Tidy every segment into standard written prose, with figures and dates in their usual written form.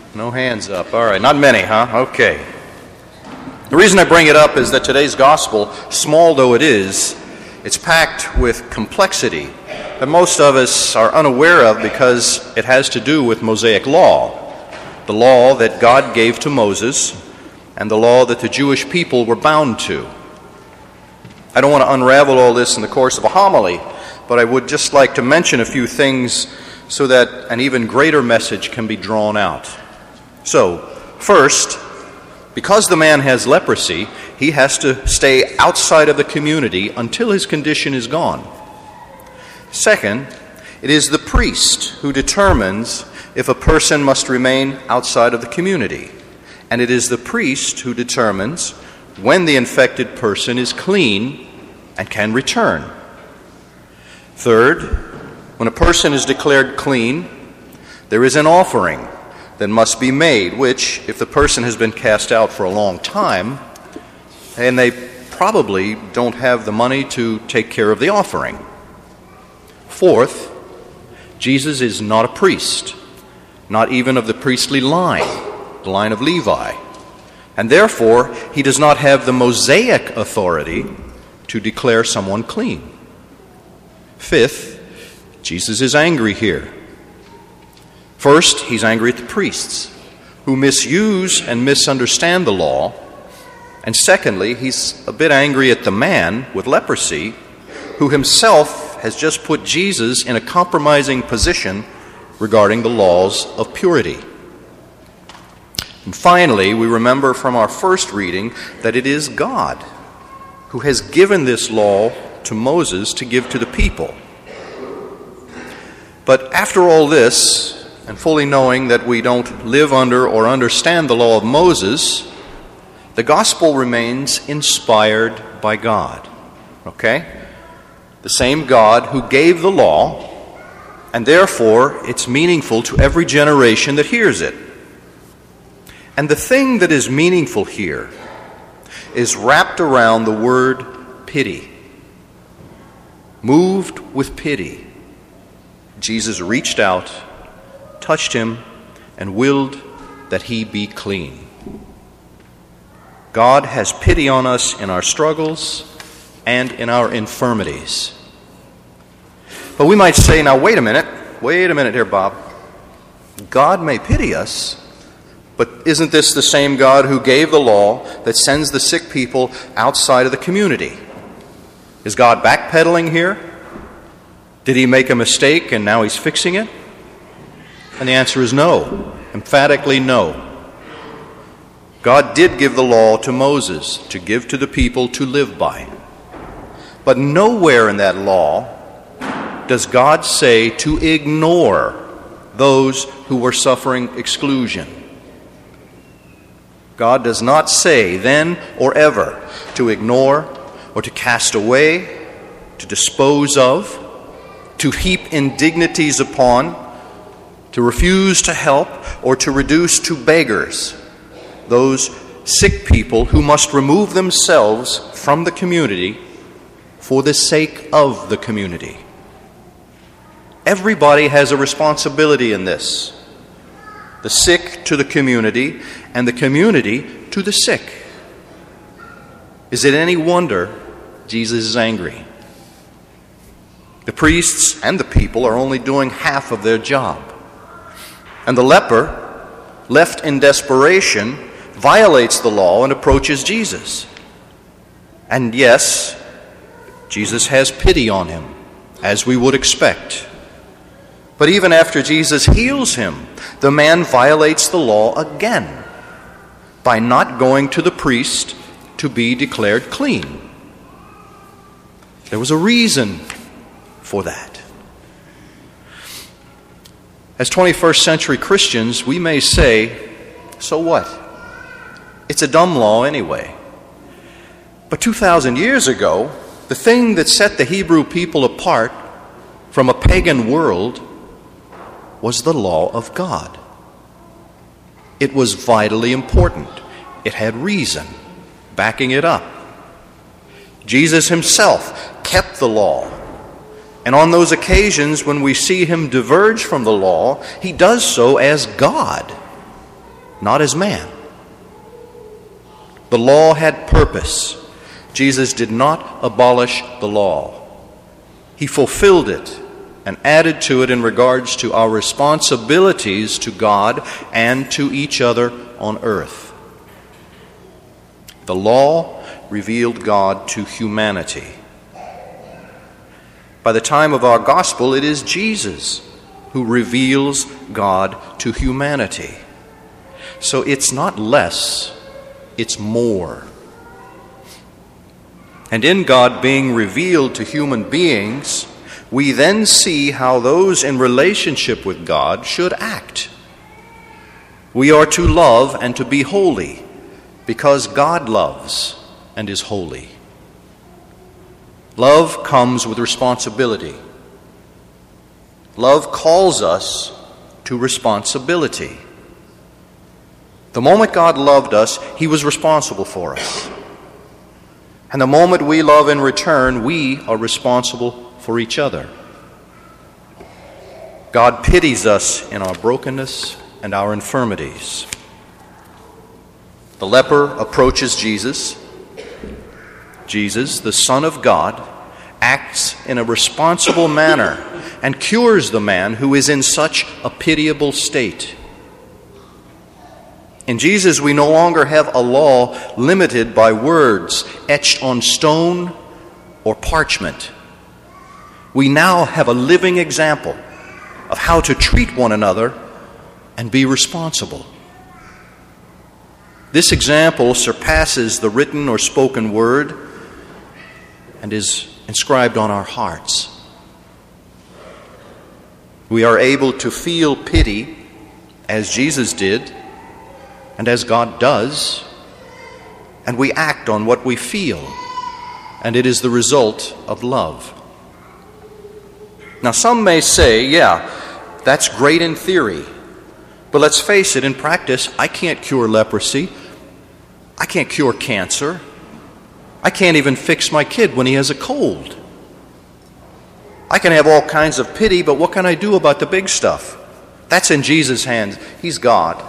No hands up. All right, not many, huh? Okay. The reason I bring it up is that today's gospel, small though it is, it's packed with complexity that most of us are unaware of because it has to do with Mosaic law, the law that God gave to Moses and the law that the Jewish people were bound to. I don't want to unravel all this in the course of a homily, but I would just like to mention a few things so that an even greater message can be drawn out. So, first, because the man has leprosy, he has to stay outside of the community until his condition is gone. Second, it is the priest who determines if a person must remain outside of the community. And it is the priest who determines when the infected person is clean and can return. Third, when a person is declared clean, there is an offering that must be made, which, if the person has been cast out for a long time, and they probably don't have the money to take care of the offering. Fourth, Jesus is not a priest, not even of the priestly line, the line of Levi, and therefore he does not have the Mosaic authority to declare someone clean. Fifth, Jesus is angry here. First, he's angry at the priests who misuse and misunderstand the law. And secondly, he's a bit angry at the man with leprosy who himself has just put Jesus in a compromising position regarding the laws of purity. And finally, we remember from our first reading that it is God who has given this law to Moses to give to the people. But after all this, and fully knowing that we don't live under or understand the law of Moses, the gospel remains inspired by God. Okay? The same God who gave the law, and therefore it's meaningful to every generation that hears it. And the thing that is meaningful here is wrapped around the word pity. Moved with pity, Jesus reached out, touched him, and willed that he be clean. God has pity on us in our struggles and in our infirmities. But we might say, now wait a minute here, Bob. God may pity us, but isn't this the same God who gave the law that sends the sick people outside of the community? Is God backpedaling here? Did he make a mistake and now he's fixing it? And the answer is no, emphatically no. God did give the law to Moses to give to the people to live by. But nowhere in that law does God say to ignore those who were suffering exclusion. God does not say then or ever to ignore or to cast away, to dispose of, to heap indignities upon, to refuse to help, or to reduce to beggars those sick people who must remove themselves from the community for the sake of the community. Everybody has a responsibility in this. The sick to the community, and the community to the sick. Is it any wonder Jesus is angry? The priests and the people are only doing half of their job. And the leper, left in desperation, violates the law and approaches Jesus. And yes, Jesus has pity on him, as we would expect. But even after Jesus heals him, the man violates the law again by not going to the priest to be declared clean. There was a reason for that. As 21st century Christians, we may say, so what? It's a dumb law anyway. But 2,000 years ago, the thing that set the Hebrew people apart from a pagan world was the law of God. It was vitally important. It had reason backing it up. Jesus himself kept the law. And on those occasions when we see him diverge from the law, he does so as God. not as man. The law had purpose. Jesus did not abolish the law. He fulfilled it and added to it in regards to our responsibilities to God and to each other on earth. The law revealed God to humanity. By the time of our gospel, it is Jesus who reveals God to humanity. So it's not less, it's more. And in God being revealed to human beings, we then see how those in relationship with God should act. We are to love and to be holy because God loves and is holy. Love comes with responsibility. Love calls us to responsibility. The moment God loved us, He was responsible for us. And the moment we love in return, we are responsible for each other. God pities us in our brokenness and our infirmities. The leper approaches Jesus. Jesus, the Son of God, acts in a responsible manner and cures the man who is in such a pitiable state. In Jesus, we no longer have a law limited by words etched on stone or parchment. We now have a living example of how to treat one another and be responsible. This example surpasses the written or spoken word and is inscribed on our hearts. We are able to feel pity as Jesus did and as God does, and we act on what we feel, and it is the result of love. Now, some may say, yeah, that's great in theory, but let's face it, in practice, I can't cure leprosy. I can't cure cancer. I can't even fix my kid when he has a cold. I can have all kinds of pity, but what can I do about the big stuff? That's in Jesus' hands. He's God.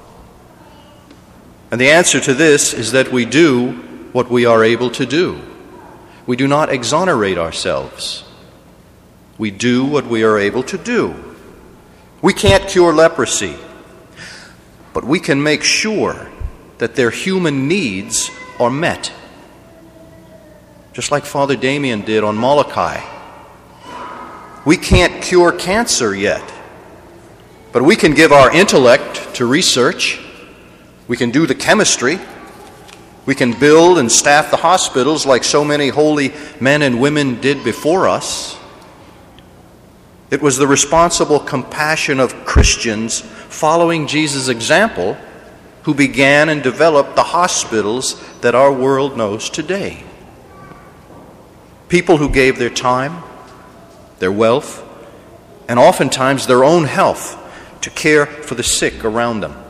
And the answer to this is that we do what we are able to do. We do not exonerate ourselves. We do what we are able to do. We can't cure leprosy, but we can make sure that their human needs are met. Just like Father Damien did on Molokai. We can't cure cancer yet, but we can give our intellect to research. We can do the chemistry. We can build and staff the hospitals like so many holy men and women did before us. It was the responsible compassion of Christians following Jesus' example who began and developed the hospitals that our world knows today. People who gave their time, their wealth, and oftentimes their own health to care for the sick around them.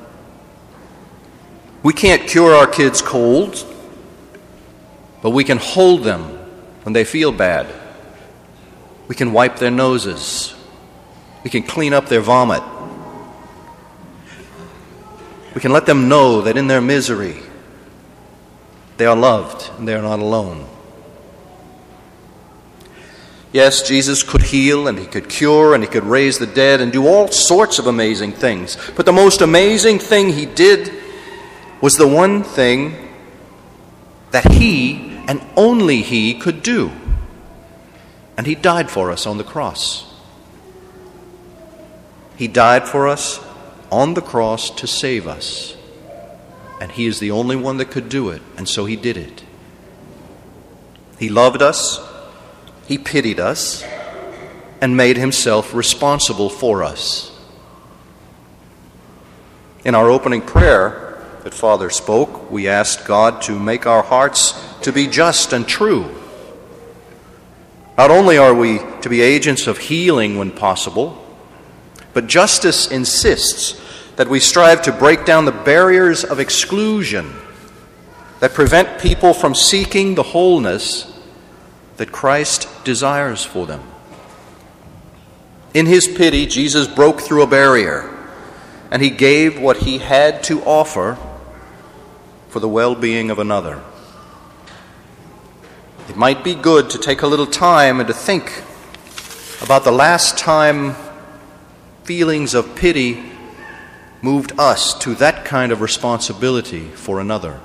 We can't cure our kids' colds, but we can hold them when they feel bad. We can wipe their noses. We can clean up their vomit. We can let them know that in their misery, they are loved and they are not alone. Yes, Jesus could heal and He could cure and He could raise the dead and do all sorts of amazing things. But the most amazing thing He did was the one thing that He and only He could do. And He died for us on the cross. He died for us on the cross to save us. And He is the only one that could do it, and so He did it. He loved us, He pitied us, and made Himself responsible for us. In our opening prayer that Father spoke, we asked God to make our hearts to be just and true. Not only are we to be agents of healing when possible, but justice insists that we strive to break down the barriers of exclusion that prevent people from seeking the wholeness that Christ desires for them. In His pity, Jesus broke through a barrier and he gave what he had to offer for the well-being of another. It might be good to take a little time and to think about the last time feelings of pity moved us to that kind of responsibility for another.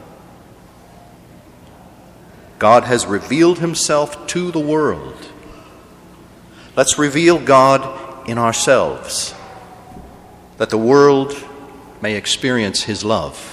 God has revealed himself to the world. Let's reveal God in ourselves, that the world may experience his love.